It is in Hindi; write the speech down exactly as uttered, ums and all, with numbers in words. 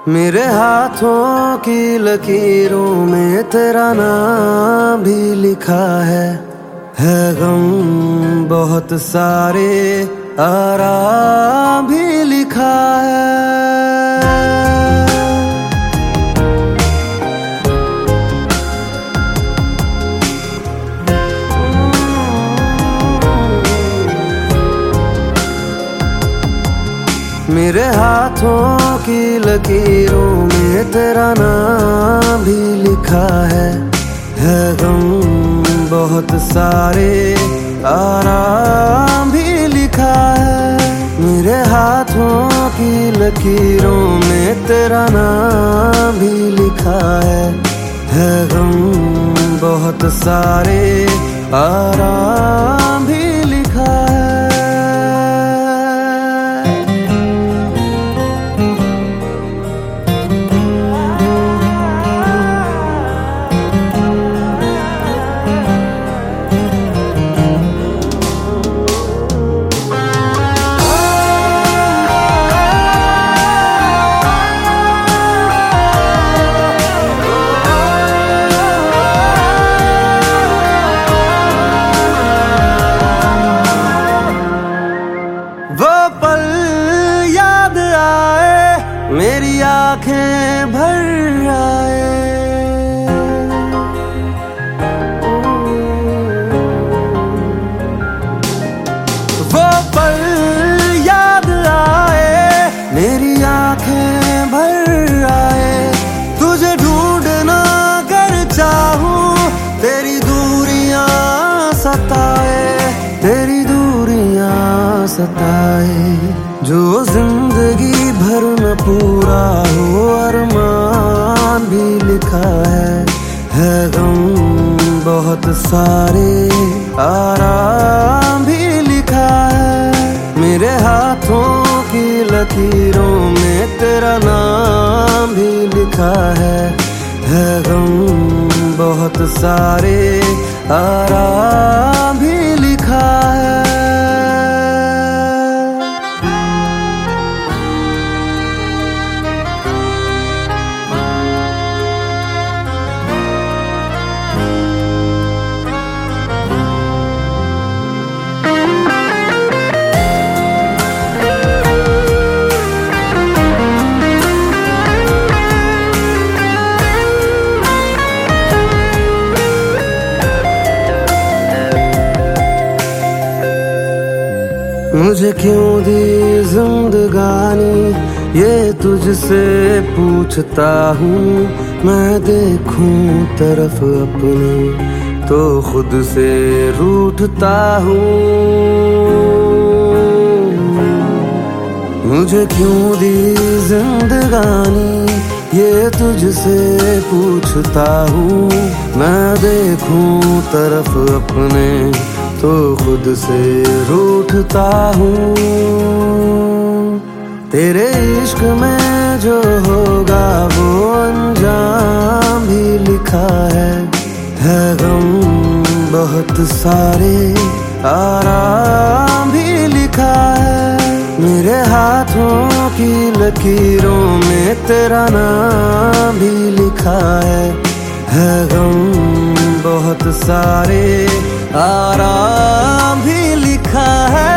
मेरे हाथों की लकीरों में तेरा नाम भी लिखा है है गम बहुत सारे आराम भी लिखा है। मेरे हाथों की लकीरों में तेरा नाम भी लिखा है है गम बहुत सारे आराम भी लिखा है। मेरे हाथों की लकीरों में तेरा नाम भी लिखा है है गम बहुत सारे आराम भी लिखा है। मेरी आंखें भर आए वो पल याद आए, मेरी आंखें भर आए। तुझे ढूंढना कर चाहूं, तेरी दूरियां सताए, तेरी दूरियां सताए। जो जिंदगी भर न पूरा हो अरमान भी लिखा है है गम बहुत सारे आराम भी लिखा है। मेरे हाथों की लकीरों में तेरा नाम भी लिखा है है गम बहुत सारे आराम भी लिखा है। मुझे क्यों दी जिंदगानी ये तुझसे पूछता हूँ। मैं देखूं तरफ अपनी तो खुद से रूठता हूँ। मुझे क्यों दी जिंदगानी ये तुझसे पूछता हूँ। मैं देखूं तरफ अपने तो खुद से रूठता हूँ। तेरे इश्क में जो होगा वो अंजाम भी लिखा है है गम बहुत सारे आराम भी लिखा है। मेरे हाथों की लकीरों में तेरा नाम भी लिखा है है गम बहुत सारे आराम भी लिखा है।